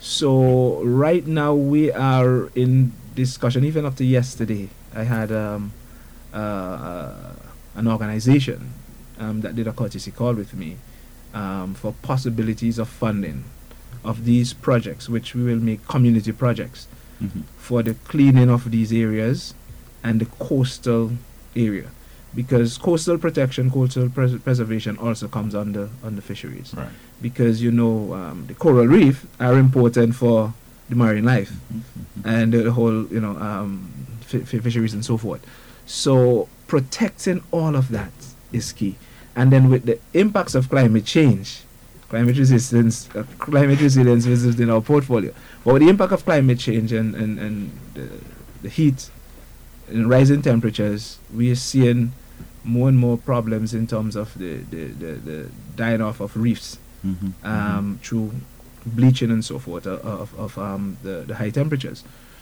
So right now we are in discussion. Even up to yesterday, I had an organization that did a courtesy call with me for possibilities of funding of these projects, which we will make community projects for the cleaning of these areas and the coastal area, because coastal protection, coastal preservation also comes under fisheries. Right. Because the coral reef are important for the marine life and the whole fisheries and so forth. So protecting all of that is key. And then with the impacts of climate change, climate resilience is in our portfolio. But with the impact of climate change and the heat and rising temperatures, we are seeing more and more problems in terms of the dying off of reefs through bleaching and so forth of the high temperatures.